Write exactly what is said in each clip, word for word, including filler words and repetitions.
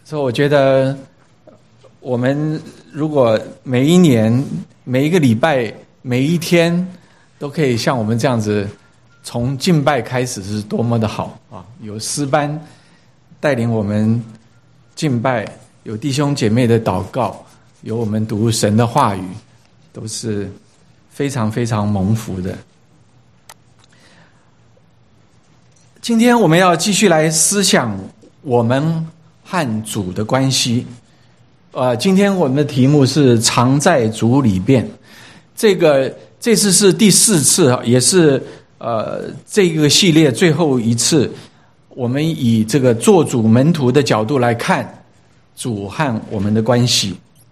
所以我觉得我们如果每一年每一个礼拜每一天都可以像我们这样子从敬拜开始，是多么的好啊！有诗班带领我们敬拜，有弟兄姐妹的祷告，有我们读神的话语，都是非常非常蒙福的。今天我们要继续来思想我们和主的关系。呃，今天我们的题目是常在主里边。这个这次是第四次，也是呃这个系列最后一次，我们以这个做主门徒的角度来看主和我们的关系。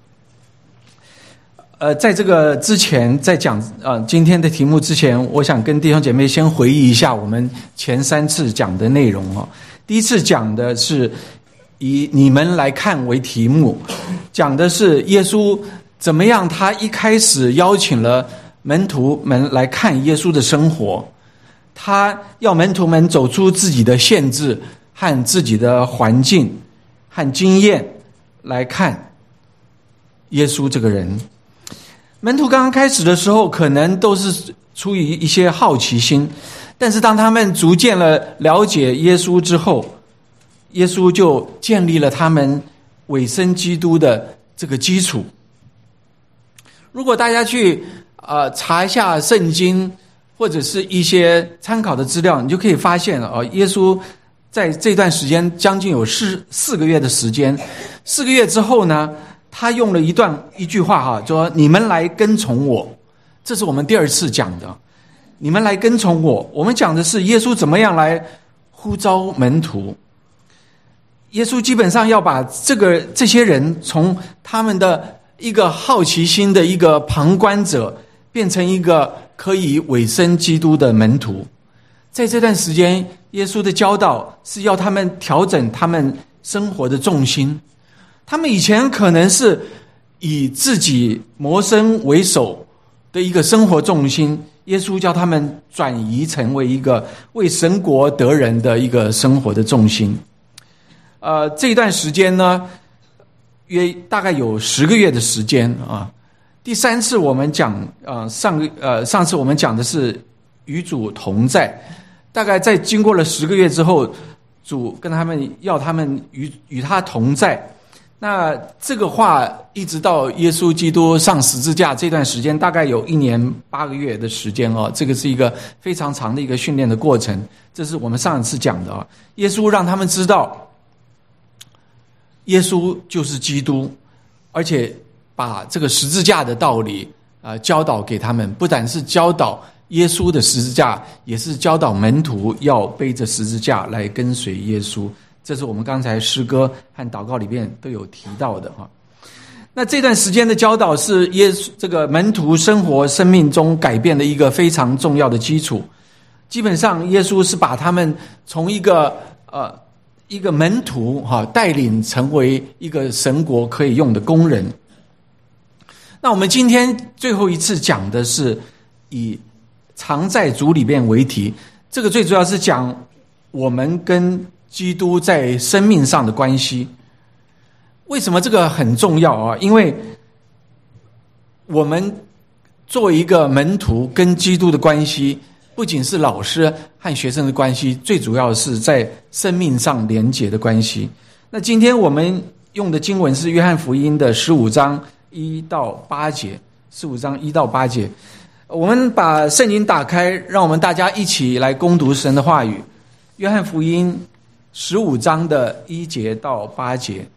呃，在这个之前，在讲呃今天的题目之前，我想跟弟兄姐妹先回忆一下我们前三次讲的内容哦。第一次讲的是以你们来看为题目，讲的是耶稣怎么样，他一开始邀请了门徒们来看耶稣的生活，他要门徒们走出自己的限制和自己的环境和经验来看耶稣这个人。门徒刚刚开始的时候可能都是出于一些好奇心，但是当他们逐渐了了解耶稣之后，耶稣就建立了他们委身基督的这个基础。如果大家去呃查一下圣经或者是一些参考的资料，你就可以发现了哦，耶稣在这段时间将近有四四个月的时间，四个月之后呢，他用了一段一句话哈，说你们来跟从我。这是我们第二次讲的，你们来跟从我。我们讲的是耶稣怎么样来呼召门徒。耶稣基本上要把这个这些人从他们的一个好奇心的一个旁观者，变成一个可以委身基督的门徒。在这段时间，耶稣的教导是要他们调整他们生活的重心。他们以前可能是以自己谋生为首的一个生活重心，耶稣叫他们转移成为一个为神国得人的一个生活的重心。呃，这段时间呢，约大概有十个月的时间啊。第三次我们讲，呃，上个呃上次我们讲的是与主同在，大概在经过了十个月之后，主跟他们要他们与与他同在。那这个话一直到耶稣基督上十字架这段时间，大概有一年八个月的时间哦，这个是一个非常长的一个训练的过程。这是我们上一次讲的啊，耶稣让他们知道耶稣就是基督，而且把这个十字架的道理啊、呃、教导给他们，不但是教导耶稣的十字架，也是教导门徒要背着十字架来跟随耶稣。这是我们刚才诗歌和祷告里面都有提到的哈。那这段时间的教导是耶稣这个门徒生活生命中改变的一个非常重要的基础。基本上耶稣是把他们从一个呃一个门徒哈带领成为一个神国可以用的工人。那我们今天最后一次讲的是以常在主里面为题，这个最主要是讲我们跟基督在生命上的关系。为什么这个很重要啊？因为我们作为一个门徒跟基督的关系，不仅是老师和学生的关系，最主要是在生命上连结的关系。那今天我们用的经文是约翰福音的十五章一到八节，十五章一到八节。我们把圣经打开，让我们大家一起来攻读神的话语。约翰福音十五章的一节到八节，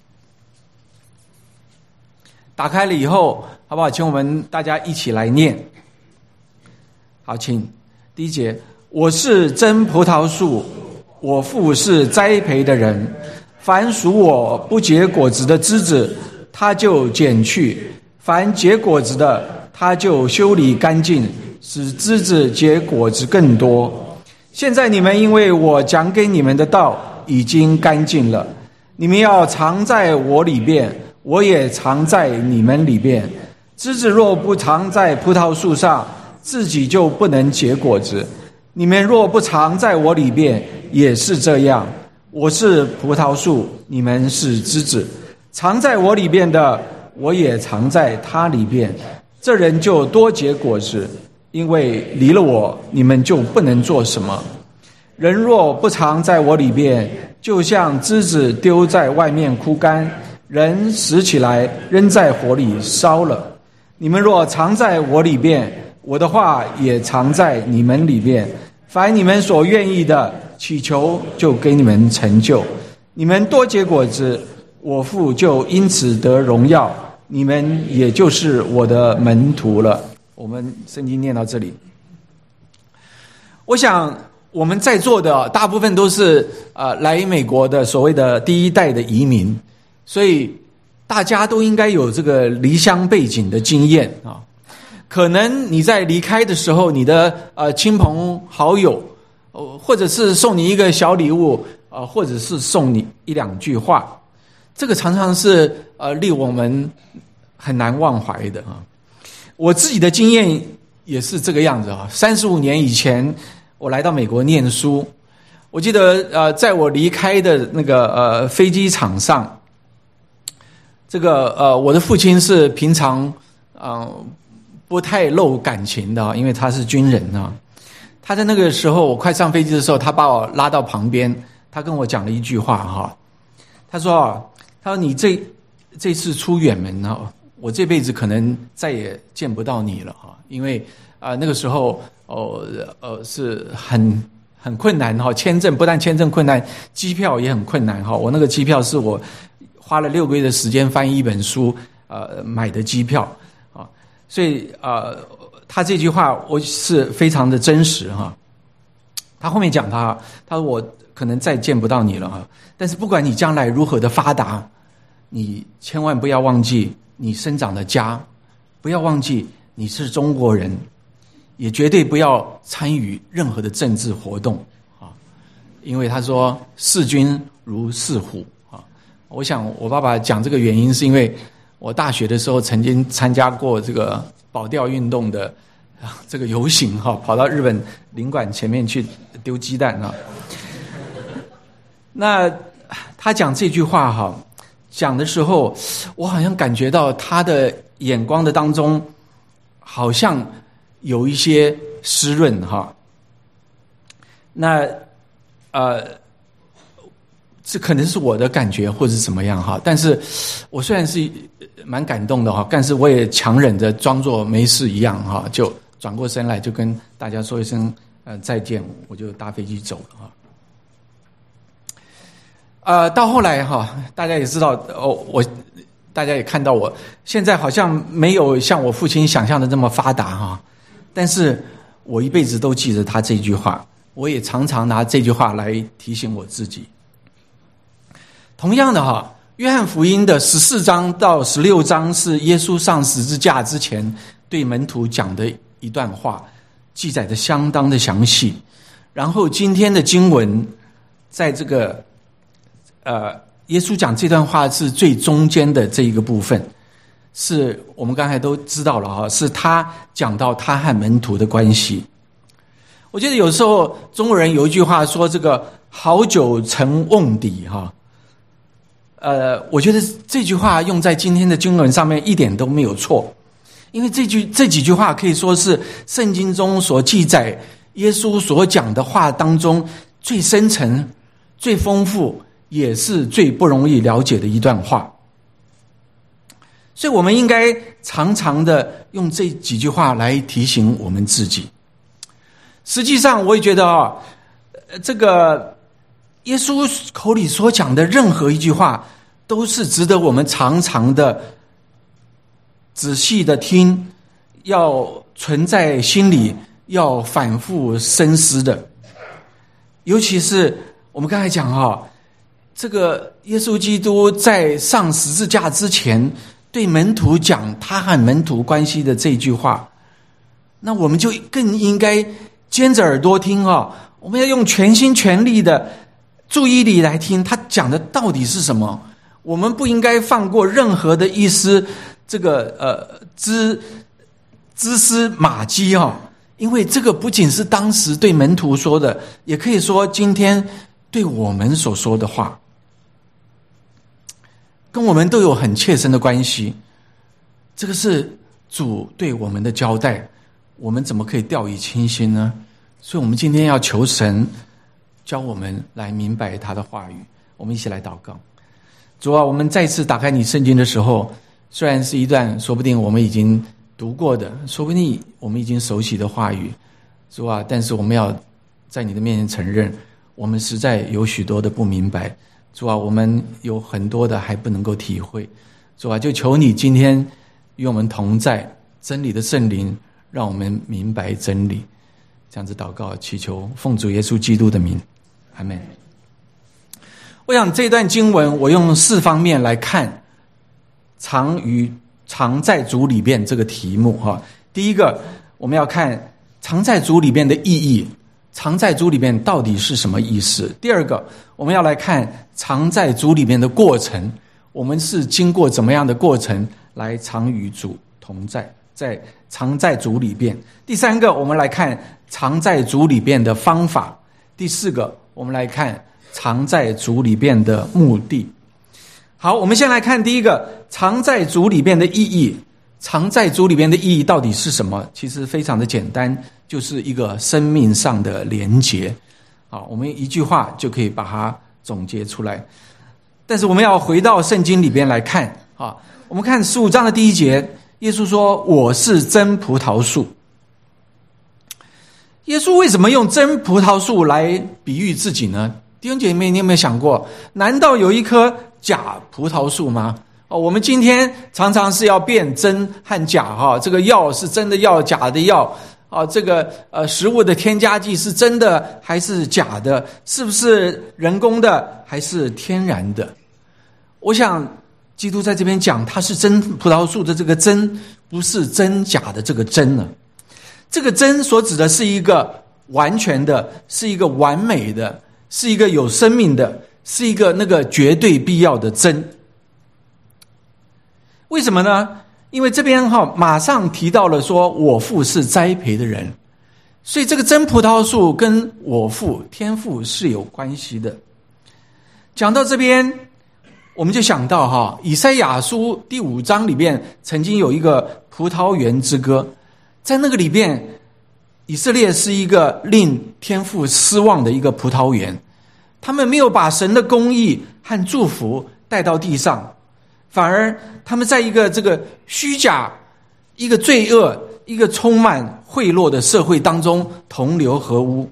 打开了以后，好不好？请我们大家一起来念。好，请第一节：我是真葡萄树，我父是栽培的人。凡属我不结果子的枝子，他就剪去；凡结果子的，他就修理干净，使枝子结果子更多。现在你们因为我讲给你们的道已经干净了，你们要藏在我里边，我也藏在你们里边。枝子若不藏在葡萄树上，自己就不能结果子。你们若不藏在我里边，也是这样。 我是葡萄树，你们是枝子，藏在我里边的，我也藏在他里边，这人就多结果子，因为离了我，你们就不能做什么。人若不藏在我里边，就像枝子丢在外面枯干，人拾起来扔在火里烧了。你们若藏在我里边，我的话也藏在你们里边，凡你们所愿意的，祈求就给你们成就。你们多结果子，我父就因此得荣耀，你们也就是我的门徒了。我们圣经念到这里，我想我们在座的大部分都是呃来美国的所谓的第一代的移民，所以大家都应该有这个离乡背景的经验啊。可能你在离开的时候，你的呃亲朋好友，呃，或者是送你一个小礼物，呃，或者是送你一两句话，这个常常是呃令我们很难忘怀的啊。我自己的经验也是这个样子啊。三十五年以前，我来到美国念书，我记得呃，在我离开的那个呃飞机场上，这个呃我的父亲是平常呃不太露感情的，因为他是军人啊。他在那个时候，我快上飞机的时候，他把我拉到旁边，他跟我讲了一句话哈。他说：“他说你这这次出远门啊，我这辈子可能再也见不到你了哈，因为啊、呃、那个时候哦呃是很很困难哈，签证不但签证困难，机票也很困难哈。我那个机票是我花了六个月的时间翻译一本书呃买的机票啊。”所以呃，他这句话我是非常的真实哈。他后面讲他，他说我可能再见不到你了哈，但是不管你将来如何的发达，你千万不要忘记你生长的家，不要忘记你是中国人，也绝对不要参与任何的政治活动啊，因为他说视君如视虎啊。我想我爸爸讲这个原因是因为我大学的时候曾经参加过这个保钓运动的这个游行哈，跑到日本领馆前面去丢鸡蛋啊。那他讲这句话哈，讲的时候，我好像感觉到他的眼光的当中，好像有一些湿润哈。那呃。这可能是我的感觉或者是怎么样哈，但是我虽然是蛮感动的哈，但是我也强忍着装作没事一样哈，就转过身来就跟大家说一声呃再见，我就搭飞机走了哈。呃，到后来哈，大家也知道哦，我大家也看到我现在好像没有像我父亲想象的这么发达哈，但是我一辈子都记着他这句话，我也常常拿这句话来提醒我自己。同样的哈，约翰福音的十四章到十六章是耶稣上十字架之前对门徒讲的一段话，记载的相当的详细。然后今天的经文在这个呃，耶稣讲这段话是最中间的这一个部分，是我们刚才都知道了哈，是他讲到他和门徒的关系。我觉得有时候中国人有一句话说这个好酒沉瓮底哈。呃，我觉得这句话用在今天的经文上面一点都没有错，因为这句这几句话可以说是圣经中所记载耶稣所讲的话当中最深层、最丰富，也是最不容易了解的一段话。所以我们应该常常的用这几句话来提醒我们自己。实际上，我也觉得啊，这个耶稣口里所讲的任何一句话，都是值得我们常常的仔细的听，要存在心里，要反复深思的。尤其是我们刚才讲哈，这个耶稣基督在上十字架之前，对门徒讲他和门徒关系的这句话，那我们就更应该尖着耳朵听啊，我们要用全心全力的注意力来听他讲的到底是什么。我们不应该放过任何的一丝这个呃蛛蛛丝马迹啊，因为这个不仅是当时对门徒说的，也可以说今天对我们所说的话，跟我们都有很切身的关系。这个是主对我们的交代，我们怎么可以掉以轻心呢？所以我们今天要求神教我们来明白他的话语。我们一起来祷告。主啊，我们再次打开你圣经的时候，虽然是一段说不定我们已经读过的，说不定我们已经熟悉的话语，主啊，但是我们要在你的面前承认，我们实在有许多的不明白。主啊，我们有很多的还不能够体会。主啊，就求你今天与我们同在，真理的圣灵让我们明白真理。这样子祷告祈求奉主耶稣基督的名，阿们。我想这段经文我用四方面来看常于常在主里边这个题目哈。第一个，我们要看常在主里边的意义，常在主里边到底是什么意思。第二个，我们要来看常在主里边的过程，我们是经过怎么样的过程来常与主同在，在常在主里边。第三个，我们来看常在主里边的方法。第四个，我们来看常在主里边的目的。好，我们先来看第一个，常在主里边的意义。常在主里边的意义到底是什么？其实非常的简单，就是一个生命上的连结。好，我们一句话就可以把它总结出来。但是我们要回到圣经里边来看啊，我们看十五章的第一节，耶稣说：“我是真葡萄树。”耶稣为什么用真葡萄树来比喻自己呢？弟兄姐妹，你有没有想过，难道有一棵假葡萄树吗？哦，我们今天常常是要辨真和假哈，这个药是真的药，假的药啊，这个呃食物的添加剂是真的还是假的？是不是人工的还是天然的？我想基督在这边讲，他是真葡萄树的这个真，不是真假的这个真呢。这个真所指的是一个完全的，是一个完美的，是一个有生命的，是一个那个绝对必要的真。为什么呢？因为这边哈马上提到了说，我父是栽培的人，所以这个真葡萄树跟我父天父是有关系的。讲到这边，我们就想到哈以赛亚书第五章里面曾经有一个葡萄园之歌，在那个里边，以色列是一个令天父失望的一个葡萄园，他们没有把神的公义和祝福带到地上，反而他们在一个这个虚假、一个罪恶、一个充满贿赂的社会当中同流合污。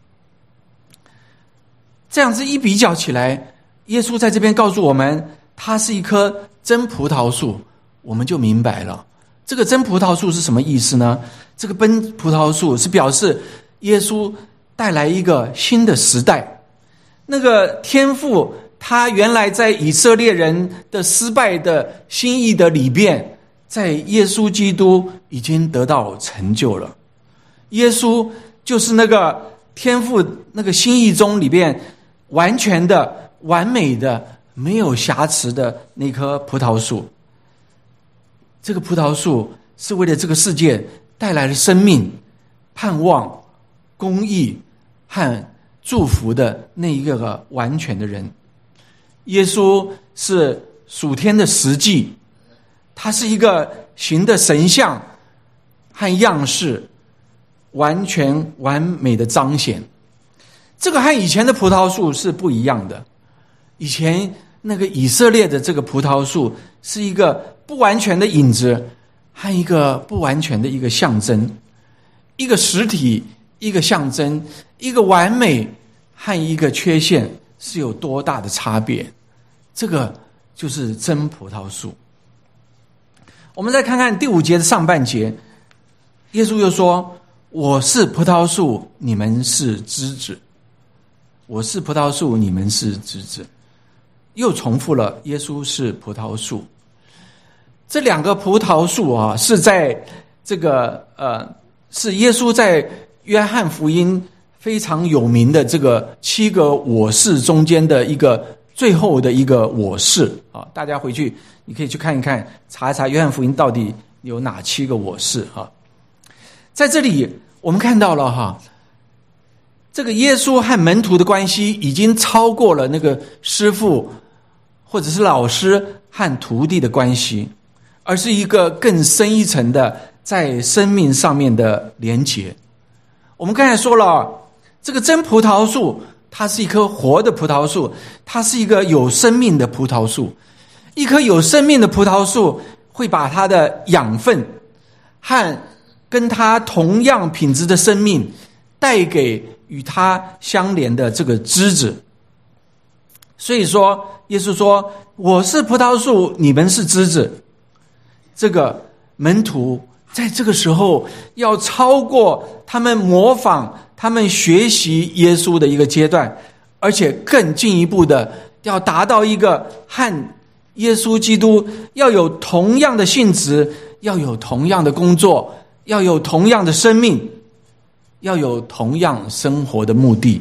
这样子一比较起来，耶稣在这边告诉我们，他是一棵真葡萄树，我们就明白了。这个真葡萄树是什么意思呢？这个真葡萄树是表示耶稣带来一个新的时代。那个天父他原来在以色列人的失败的心意的里边，在耶稣基督已经得到成就了。耶稣就是那个天父那个心意中里边完全的、完美的、没有瑕疵的那棵葡萄树。这个葡萄树是为了这个世界带来了生命、盼望、公义和祝福的那一个完全的人。耶稣是属天的实际，他是一个行的神像和样式，完全完美的彰显。这个和以前的葡萄树是不一样的。以前那个以色列的这个葡萄树是一个不完全的影子和一个不完全的一个象征，一个实体，一个象征，一个完美和一个缺陷是有多大的差别。这个就是真葡萄树。我们再看看第五节的上半节，耶稣又说：我是葡萄树，你们是枝子。我是葡萄树，你们是枝子。又重复了耶稣是葡萄树。这两个葡萄树啊，是在这个呃，是耶稣在约翰福音非常有名的这个七个我是中间的一个最后的一个我是啊。大家回去你可以去看一看，查一查约翰福音到底有哪七个我是啊。在这里我们看到了哈， 这个耶稣和门徒的关系已经超过了那个师傅或者是老师和徒弟的关系，而是一个更深一层的在生命上面的连结。我们刚才说了，这个真葡萄树它是一棵活的葡萄树，它是一个有生命的葡萄树。一棵有生命的葡萄树会把它的养分和跟它同样品质的生命带给与它相连的这个枝子。所以说耶稣说，我是葡萄树，你们是枝子。这个门徒在这个时候要超过他们模仿他们学习耶稣的一个阶段，而且更进一步的要达到一个和耶稣基督要有同样的性质，要有同样的工作，要有同样的生命，要有同样生活的目的。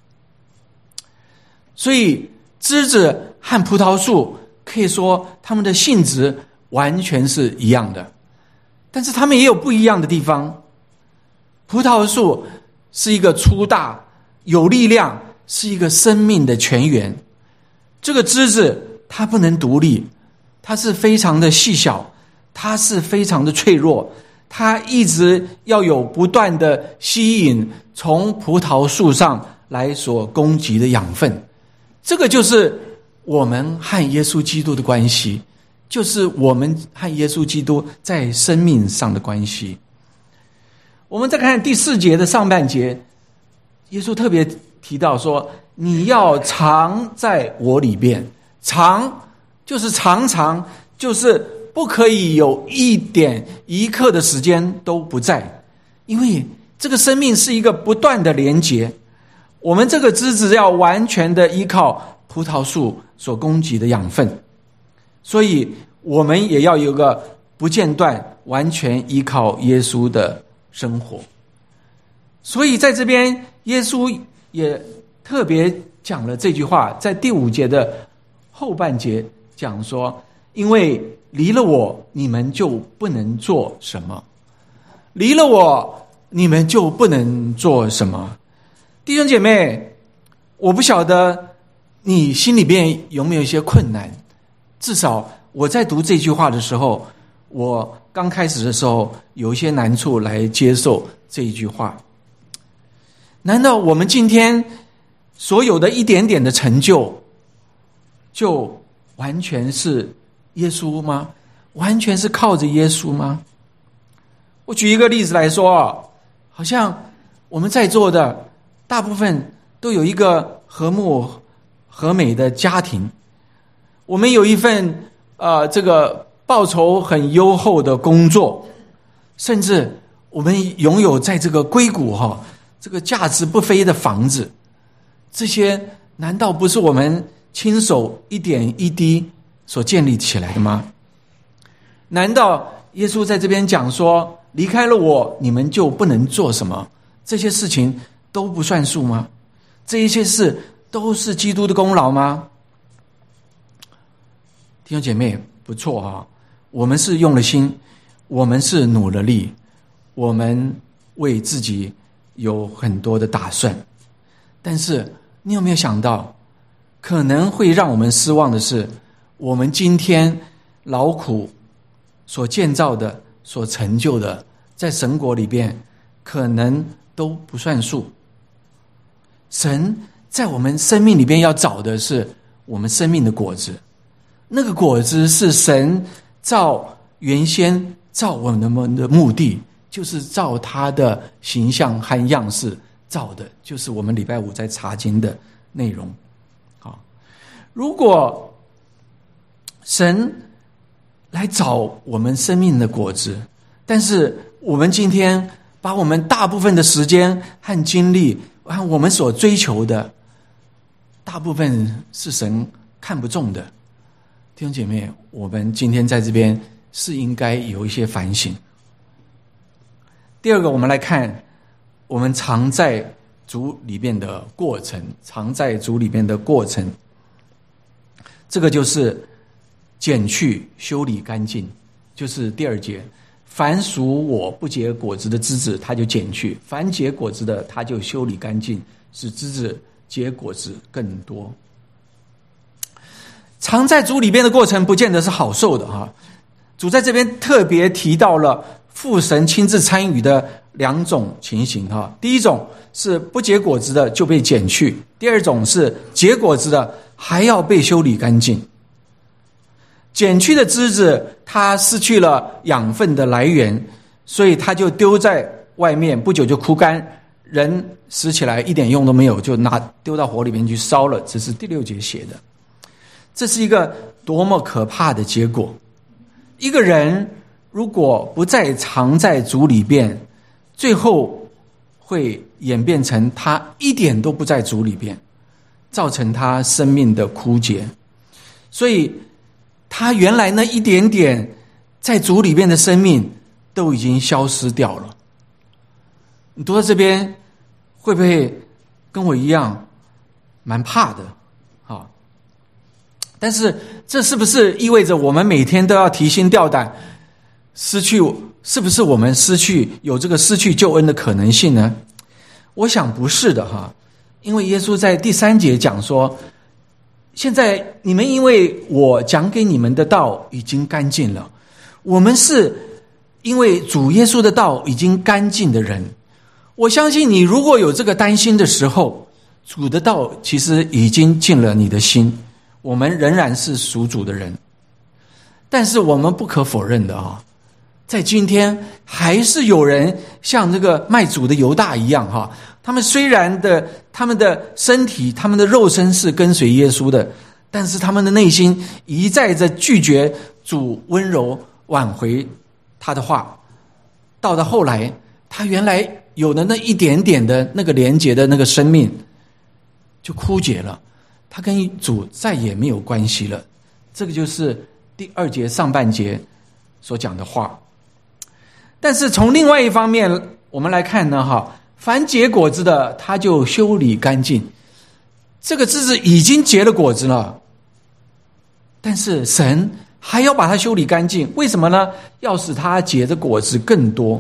所以枝子和葡萄树可以说它们的性质完全是一样的，但是它们也有不一样的地方。葡萄树是一个粗大有力量，是一个生命的泉源。这个枝子它不能独立，它是非常的细小，它是非常的脆弱，它一直要有不断的吸引从葡萄树上来所供给的养分。这个就是我们和耶稣基督的关系，就是我们和耶稣基督在生命上的关系。我们再看第四节的上半节，耶稣特别提到说，你要常在我里边。常就是常常，就是不可以有一点一刻的时间都不在，因为这个生命是一个不断的连结。我们这个枝子要完全的依靠葡萄树所供给的养分，所以我们也要有个不间断完全依靠耶稣的生活。所以在这边耶稣也特别讲了这句话，在第五节的后半节讲说，因为离了我你们就不能做什么，离了我你们就不能做什么。弟兄姐妹，我不晓得你心里边有没有一些困难，至少我在读这句话的时候，我刚开始的时候有一些难处来接受这一句话。难道我们今天所有的一点点的成就就完全是耶稣吗？完全是靠着耶稣吗？我举一个例子来说，好像我们在座的大部分都有一个和睦和美的家庭，我们有一份呃这个报酬很优厚的工作，甚至我们拥有在这个硅谷哈、哦、这个价值不菲的房子，这些难道不是我们亲手一点一滴所建立起来的吗？难道耶稣在这边讲说，离开了我你们就不能做什么，这些事情都不算数吗？这一些事都是基督的功劳吗？弟兄姐妹，不错啊，我们是用了心，我们是努了力，我们为自己有很多的打算。但是你有没有想到，可能会让我们失望的是，我们今天劳苦所建造的、所成就的，在神国里边可能都不算数。神在我们生命里边要找的是我们生命的果子，那个果子是神照原先照我们的目的，就是照他的形象和样式造的，就是我们礼拜五在查经的内容。好，如果神来找我们生命的果子，但是我们今天把我们大部分的时间和精力和我们所追求的大部分是神看不中的，弟兄姐妹，我们今天在这边是应该有一些反省。第二个，我们来看我们常在主里面的过程，常在主里面的过程，这个就是剪去修理干净，就是第二节， 凡属我不结果子的枝子，他就剪去；凡结果子的，他就修理干净，使枝子结果子更多。常在主里边的过程，不见得是好受的哈。主在这边特别提到了父神亲自参与的两种情形哈。第一种是不结果子的就被剪去，第二种是结果子的还要被修理干净。剪去的枝子，它失去了养分的来源，所以它就丢在外面，不久就枯干，人拾起来一点用都没有，就拿丢到火里面去烧了。这是第六节写的。这是一个多么可怕的结果！一个人如果不再常在主里边，最后会演变成他一点都不在主里边，造成他生命的枯竭。所以他原来那一点点在主里边的生命都已经消失掉了。你读到这边会不会跟我一样蛮怕的？好，但是这是不是意味着我们每天都要提心吊胆，失去是不是我们失去有这个失去救恩的可能性呢？我想不是的哈，因为耶稣在第三节讲说，现在你们因为我讲给你们的道已经干净了，我们是因为主耶稣的道已经干净的人。我相信你如果有这个担心的时候，主的道其实已经进了你的心，我们仍然是属主的人。但是我们不可否认的啊，在今天还是有人像这个卖主的犹大一样哈，他们虽然的他们的身体他们的肉身是跟随耶稣的，但是他们的内心一再着拒绝主温柔挽回他的话。到了后来，他原来有的那一点点的那个连结的那个生命就枯竭了，他跟主再也没有关系了。这个就是第二节上半节所讲的话。但是从另外一方面我们来看呢哈，凡结果子的他就修理干净。这个枝子已经结了果子了，但是神还要把它修理干净，为什么呢？要使它结的果子更多。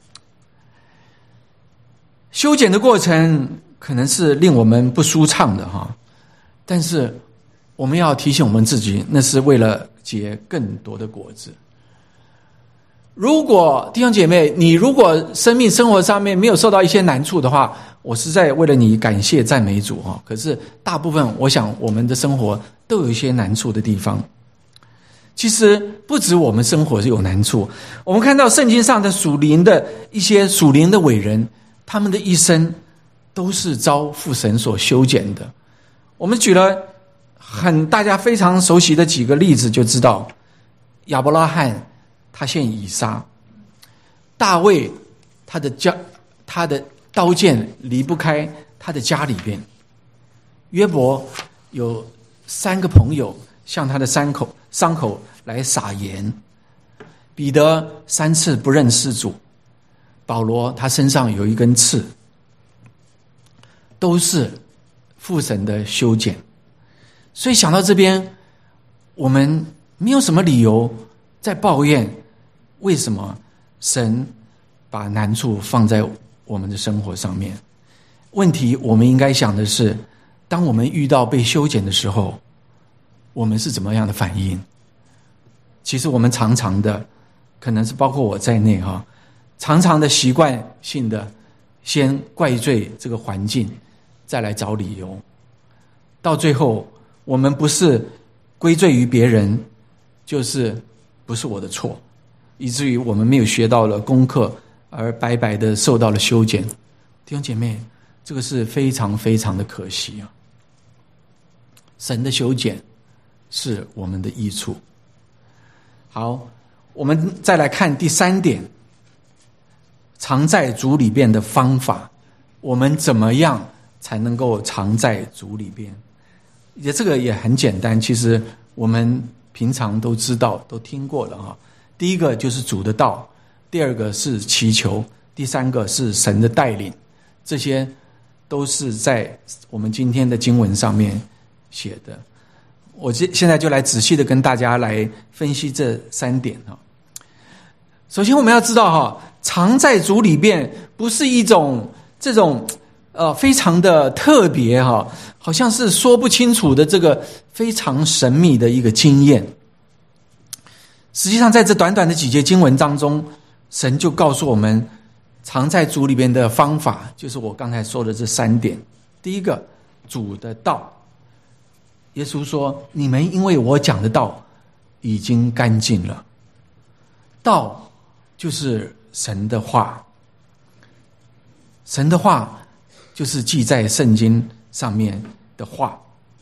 修剪的过程可能是令我们不舒畅的哈，但是我们要提醒我们自己，那是为了结更多的果子。如果弟兄姐妹，你如果生命生活上面没有受到一些难处的话，我实在为了你感谢赞美主哈。可是大部分我想我们的生活都有一些难处的地方。其实不止我们生活是有难处，我们看到圣经上的属灵的一些属灵的伟人，他们的一生都是遭父神所修剪的。我们举了很大家非常熟悉的几个例子就知道，亚伯拉罕他献以撒，大卫他的家他的刀剑离不开他的家里边，约伯有三个朋友向他的伤口伤口来撒盐，彼得三次不认识主，保罗他身上有一根刺，都是父神的修剪。所以想到这边，我们没有什么理由在抱怨为什么神把难处放在我们的生活上面。问题我们应该想的是，当我们遇到被修剪的时候，我们是怎么样的反应？其实我们常常的，可能是包括我在内哈，常常的习惯性的先怪罪这个环境，再来找理由，到最后我们不是归罪于别人，就是不是我的错，以至于我们没有学到了功课，而白白的受到了修剪。弟兄姐妹，这个是非常非常的可惜啊！神的修剪是我们的益处。好，我们再来看第三点，常在主里边的方法，我们怎么样才能够常在主里边？也这个也很简单，其实我们平常都知道都听过了哈。第一个就是主的道，第二个是祈求，第三个是神的带领，这些都是在我们今天的经文上面写的。我现在就来仔细的跟大家来分析这三点哈。 首先我们要知道哈，常在主里边不是一种这种呃非常的特别哈，好像是说不清楚的这个非常神秘的一个经验。实际上在这短短的几节经文当中，神就告诉我们常在主里边的方法，就是我刚才说的这三点。第一个，主的道。耶稣说，你们因为我讲的道已经干净了。道就是神的话，神的话就是记在圣经上面的话。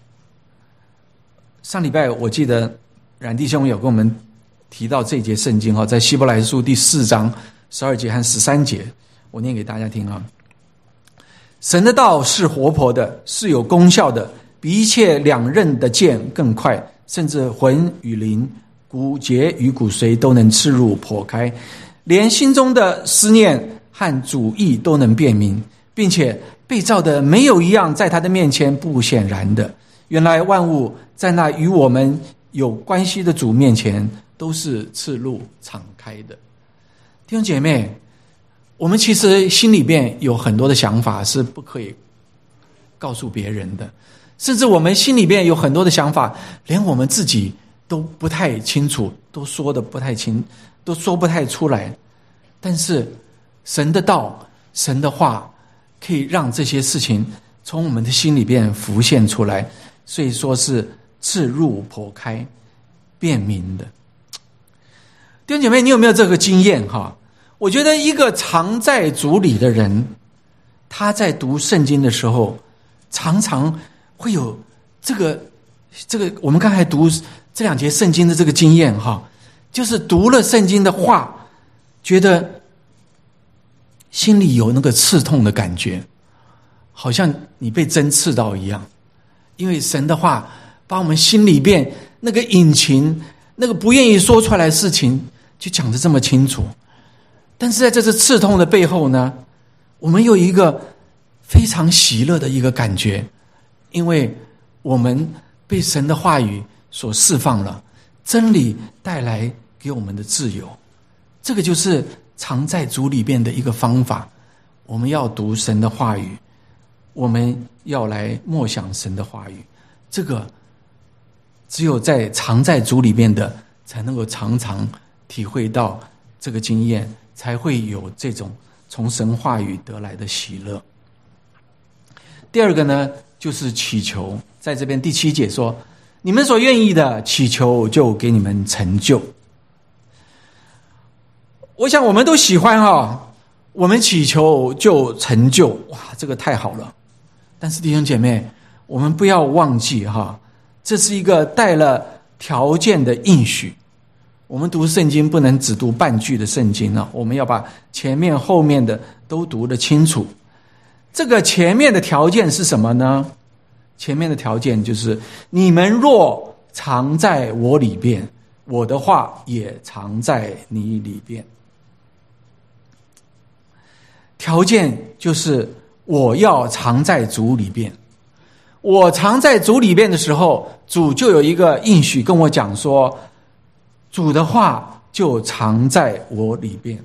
上礼拜我记得冉弟兄有跟我们提到这节圣经，在希伯来书第四章十二节和十三节，我念给大家听啊。神的道是活泼的，是有功效的，比一切两刃的剑更快，甚至魂与灵、骨节与骨髓都能刺入剖开，连心中的思念和主意都能辨明，并且被造的没有一样在他的面前不显然的。原来万物在那与我们有关系的主面前都是赤露敞开的。弟兄姐妹，我们其实心里面有很多的想法是不可以告诉别人的，甚至我们心里面有很多的想法连我们自己都不太清楚，都说的不太清，都说不太出来。但是神的道，神的话可以让这些事情从我们的心里边浮现出来，所以说是刺入剖开辨明的。弟兄姐妹，你有没有这个经验哈？我觉得一个常在主里的人，他在读圣经的时候常常会有这个这个我们刚才读这两节圣经的这个经验哈，就是读了圣经的话，觉得心里有那个刺痛的感觉，好像你被针刺到一样。因为神的话把我们心里边那个隐情，那个不愿意说出来的事情就讲得这么清楚。但是在这次刺痛的背后呢，我们有一个非常喜乐的一个感觉，因为我们被神的话语所释放了，真理带来给我们的自由。这个就是常在主里边的一个方法。我们要读神的话语，我们要来默想神的话语，这个只有在常在主里边的才能够常常体会到这个经验，才会有这种从神话语得来的喜乐。第二个呢，就是祈求。在这边第七节说，你们所愿意的祈求就给你们成就。我想我们都喜欢哈，我们祈求就成就，哇，这个太好了。但是弟兄姐妹，我们不要忘记哈，这是一个带了条件的应许。我们读圣经不能只读半句的圣经啊，我们要把前面后面的都读得清楚。这个前面的条件是什么呢？前面的条件就是你们若常在我里边，我的话也常在你里边。条件就是我要常在主里边。我常在主里边的时候，主就有一个应许跟我讲说，主的话就常在我里边。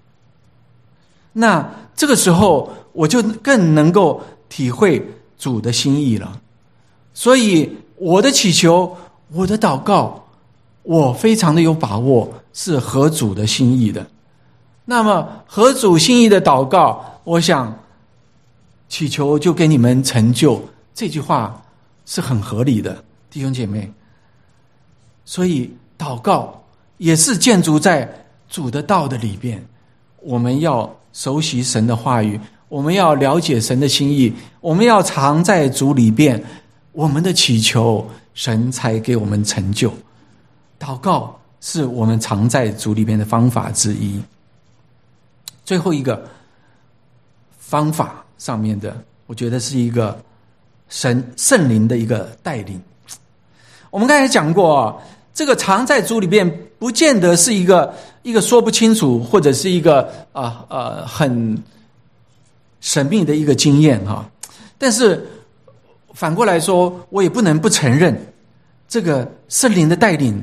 那这个时候我就更能够体会主的心意了。所以我的祈求，我的祷告，我非常的有把握是合主的心意的。那么合主心意的祷告，我想祈求就给你们成就，这句话是很合理的，弟兄姐妹。所以祷告也是建筑在主的道的里边，我们要熟悉神的话语，我们要了解神的心意，我们要常在主里边，我们的祈求神才给我们成就。祷告是我们常在主里边的方法之一。最后一个方法上面的，我觉得是一个神圣灵的一个带领。我们刚才讲过，这个常在主里边不见得是一个一个说不清楚，或者是一个啊呃很神秘的一个经验哈。但是反过来说，我也不能不承认，这个圣灵的带领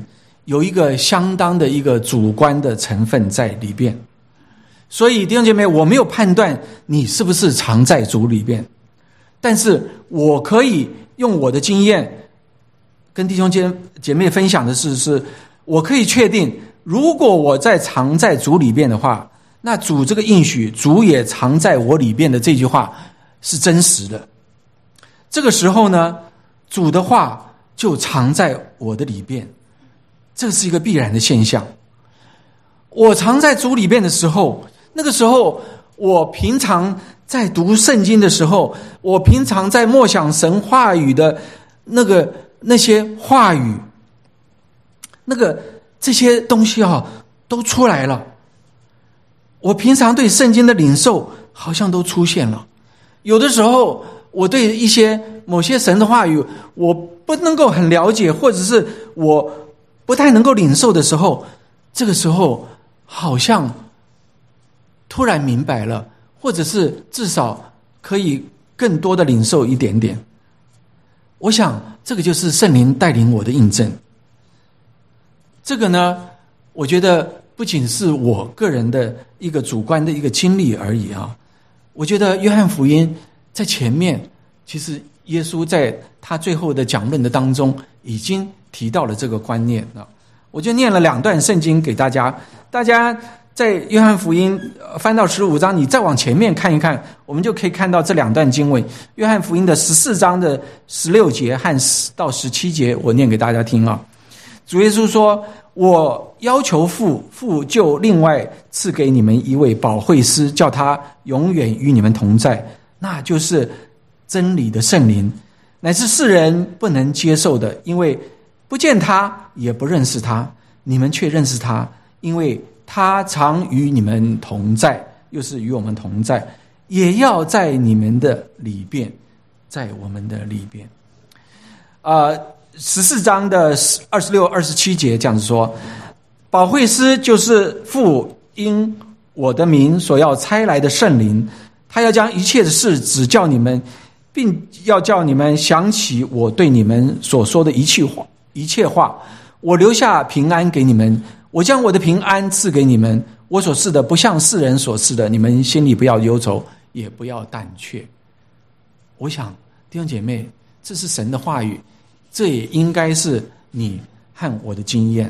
有一个相当的一个主观的成分在里边。所以弟兄姐妹，我没有判断你是不是常在主里边，但是我可以用我的经验跟弟兄姐妹分享的是，是我可以确定，如果我在常在主里边的话，那主这个应许主也常在我里边的这句话是真实的。这个时候呢，主的话就常在我的里边，这是一个必然的现象。我常在主里边的时候，那个时候我平常在读圣经的时候，我平常在默想神话语的那个那些话语，那个这些东西啊都出来了。我平常对圣经的领受好像都出现了。有的时候我对一些某些神的话语我不能够很了解，或者是我不太能够领受的时候，这个时候好像突然明白了，或者是至少可以更多的领受一点点。我想这个就是圣灵带领我的印证。这个呢，我觉得不仅是我个人的一个主观的一个经历而已啊。我觉得约翰福音在前面，其实耶稣在他最后的讲论的当中已经提到了这个观念啊。我就念了两段圣经给大家，大家在约翰福音翻到十五章，你再往前面看一看，我们就可以看到这两段经文。约翰福音的十四章的十六节和到十七节，我念给大家听啊。主耶稣说，我要求父，父就另外赐给你们一位保惠师，叫他永远与你们同在，那就是真理的圣灵，乃是世人不能接受的，因为不见他也不认识他，你们却认识他，因为他常与你们同在，又是与我们同在，也要在你们的里边，在我们的里边。呃十四章的二十六、二十七节这样子说，保惠师就是父因我的名所要差来的圣灵，他要将一切的事指教你们，并要叫你们想起我对你们所说的一切话。一切话，我留下平安给你们，我将我的平安赐给你们，我所赐的不像世人所赐的，你们心里不要忧愁，也不要胆怯。我想弟兄姐妹，这是神的话语，这也应该是你和我的经验。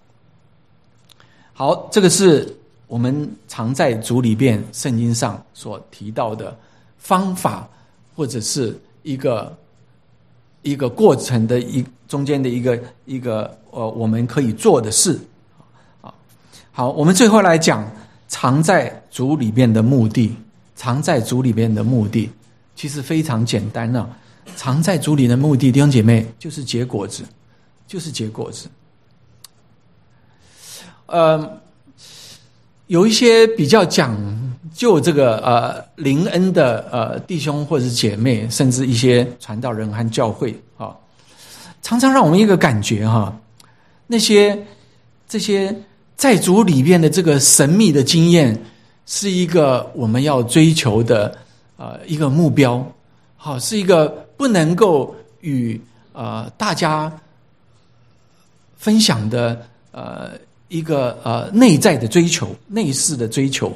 好，这个是我们常在主里边圣经上所提到的方法，或者是一个一个过程的一中间的一个一个呃我们可以做的事。好，我们最后来讲常在主里边的目的。常在主里边的目的其实非常简单啊。常在主里的目的，弟兄姐妹，就是结果子，就是结果子。呃，有一些比较讲究这个呃灵恩的呃弟兄或者是姐妹，甚至一些传道人和教会啊，常常让我们一个感觉哈、啊，那些这些在主里边的这个神秘的经验，是一个我们要追求的呃一个目标，好，是一个不能够与呃大家分享的呃一个呃内在的追求，内视的追求。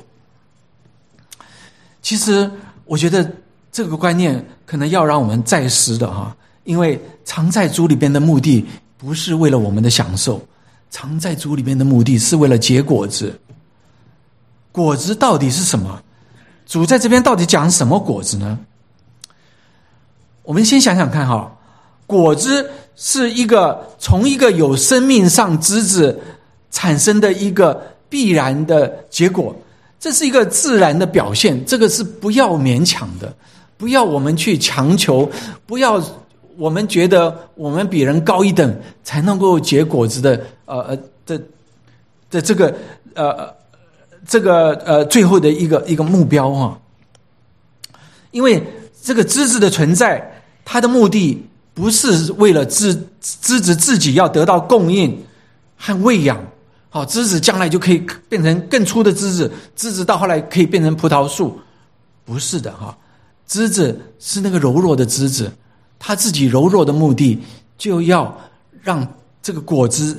其实我觉得这个观念可能要让我们再思的哈，因为常在主里边的目的不是为了我们的享受，常在主里边的目的是为了结果子。果子到底是什么？主在这边到底讲什么果子呢？我们先想想看哈，果子是一个从一个有生命上枝子产生的一个必然的结果，这是一个自然的表现，这个是不要勉强的，不要我们去强求，不要我们觉得我们比人高一等才能够结果子的呃呃的的这个呃这个呃最后的一个一个目标哈。因为这个枝子的存在，它的目的不是为了枝枝子自己要得到供应和喂养，好，枝子将来就可以变成更粗的枝子，枝子到后来可以变成葡萄树，不是的哈。枝子是那个柔弱的枝子，它自己柔弱的目的就要让这个果子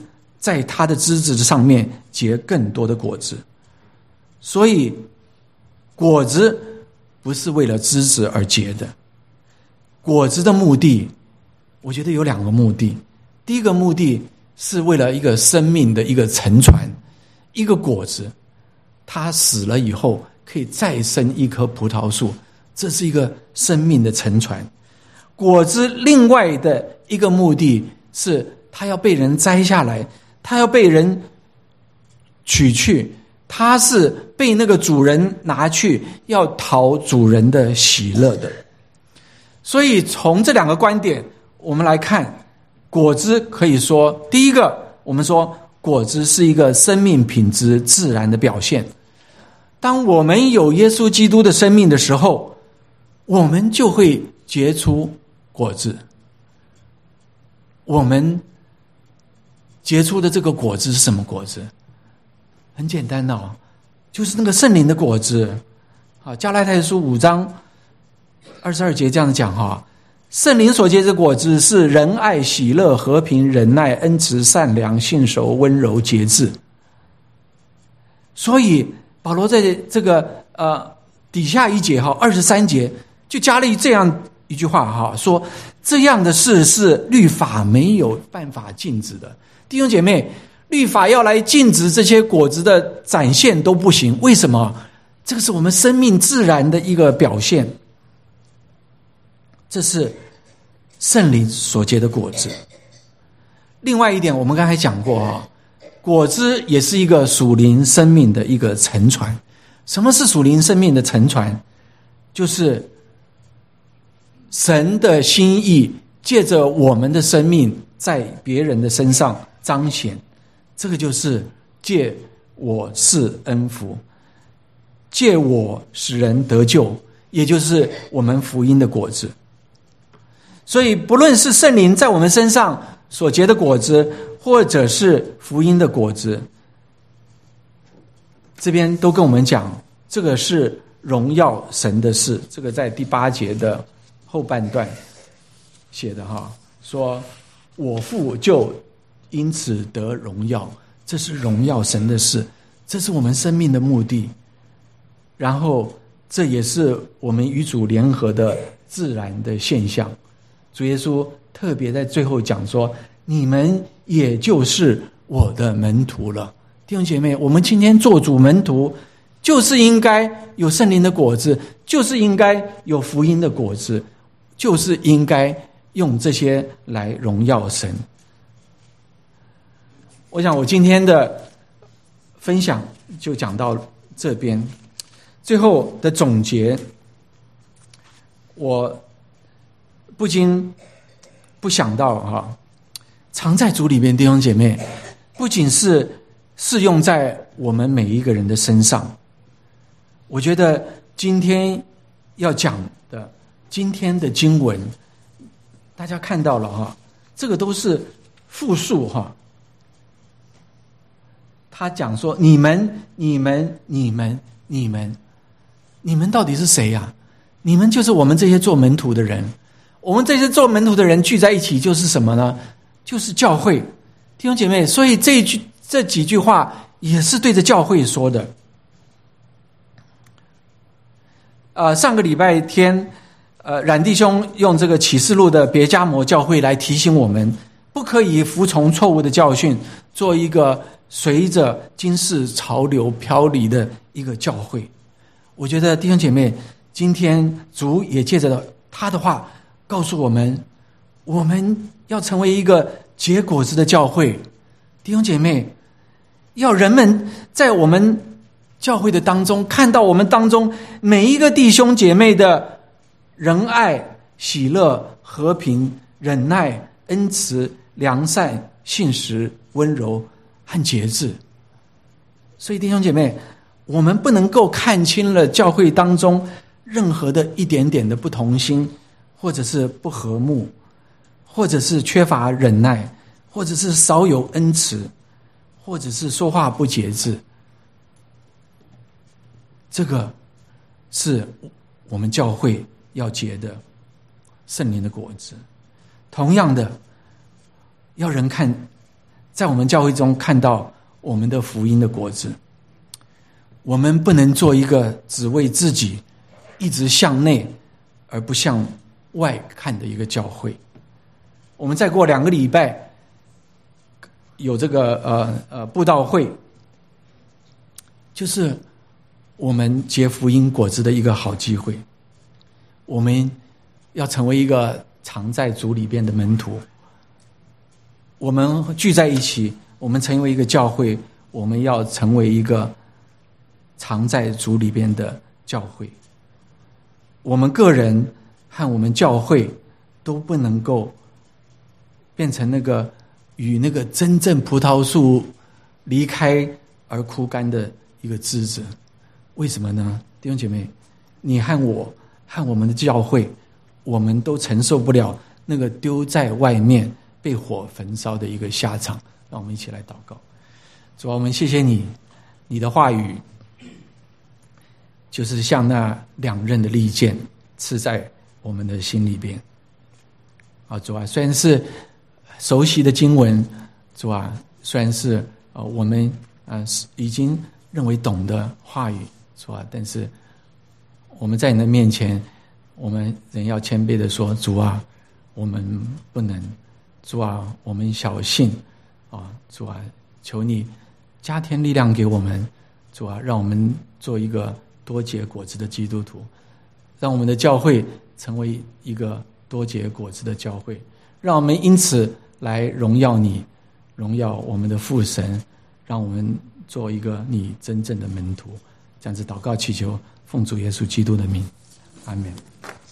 在它的枝子上面结更多的果子。所以果子不是为了枝子而结的，果子的目的我觉得有两个目的。第一个目的是为了一个生命的一个沉传，一个果子它死了以后可以再生一棵葡萄树，这是一个生命的沉传。果子另外的一个目的是它要被人摘下来，它要被人取去，它是被那个主人拿去要讨主人的喜乐的。所以从这两个观点我们来看，果子可以说，第一个我们说果子是一个生命品质自然的表现。当我们有耶稣基督的生命的时候，我们就会结出果子。我们结出的这个果子是什么果子？很简单哦，就是那个圣灵的果子。好，加拉太书五章二十二节这样讲哈，圣灵所结的果子是仁爱、喜乐、和平、忍耐、恩慈、善良、信守、温柔、节制。所以保罗在这个呃底下一节哈，二十三节就加了这样一句话哈，说这样的事是律法没有办法禁止的。弟兄姐妹，律法要来禁止这些果子的展现都不行。为什么？这个是我们生命自然的一个表现，这是圣灵所结的果子。另外一点我们刚才讲过啊，果子也是一个属灵生命的一个沉传。什么是属灵生命的沉传？就是神的心意借着我们的生命在别人的身上彰显，这个就是借我施恩福，借我使人得救，也就是我们福音的果子。所以不论是圣灵在我们身上所结的果子，或者是福音的果子，这边都跟我们讲，这个是荣耀神的事。这个在第八节的后半段写的哈，说我父就因此得荣耀，这是荣耀神的事，这是我们生命的目的。然后这也是我们与主联合的自然的现象。主耶稣特别在最后讲说，你们也就是我的门徒了。弟兄姐妹，我们今天做主门徒，就是应该有圣灵的果子，就是应该有福音的果子，就是应该用这些来荣耀神。我想我今天的分享就讲到这边，最后的总结，我不禁不想到哈，常在主里面弟兄姐妹，不仅是适用在我们每一个人的身上。我觉得今天要讲的今天的经文，大家看到了哈，这个都是复数哈。他讲说你们你们你们你们你们到底是谁呀？你们就是我们这些做门徒的人。我们这些做门徒的人聚在一起就是什么呢？就是教会。弟兄姐妹，所以这一句这几句话也是对着教会说的。呃，上个礼拜天，呃，冉弟兄用这个启示录的别迦摩教会来提醒我们，不可以服从错误的教训，做一个随着今世潮流飘离的一个教会。我觉得弟兄姐妹，今天主也借着他的话告诉我们，我们要成为一个结果子的教会。弟兄姐妹，要人们在我们教会的当中看到我们当中每一个弟兄姐妹的仁爱、喜乐、和平、忍耐、恩慈、良善、信实、温柔和节制。所以弟兄姐妹，我们不能够看清了教会当中任何的一点点的不同心，或者是不和睦，或者是缺乏忍耐，或者是少有恩慈，或者是说话不节制。这个是我们教会要结的圣灵的果子。同样的，要人看在我们教会中看到我们的福音的果子。我们不能做一个只为自己一直向内而不向外看的一个教会。我们再过两个礼拜有这个呃呃布道会，就是我们结福音果子的一个好机会。我们要成为一个常在主里边的门徒，我们聚在一起，我们成为一个教会，我们要成为一个常在主里边的教会。我们个人和我们教会都不能够变成那个与那个真正葡萄树离开而枯干的一个枝子。为什么呢？弟兄姐妹，你和我和我们的教会，我们都承受不了那个丢在外面被火焚烧的一个下场。让我们一起来祷告。主啊，我们谢谢你，你的话语就是像那两刃的利剑刺在我们的心里边。啊，主啊，虽然是熟悉的经文，主啊，虽然是呃我们呃已经认为懂的话语，主啊，但是我们在你的面前，我们仍要谦卑的说，主啊，我们不能，主啊，我们小信啊，主啊，求你加添力量给我们，主啊，让我们做一个多结果子的基督徒，让我们的教会成为一个多结果子的教会，让我们因此来荣耀你，荣耀我们的父神，让我们做一个你真正的门徒。这样子祷告祈求，奉主耶稣基督的名，阿们。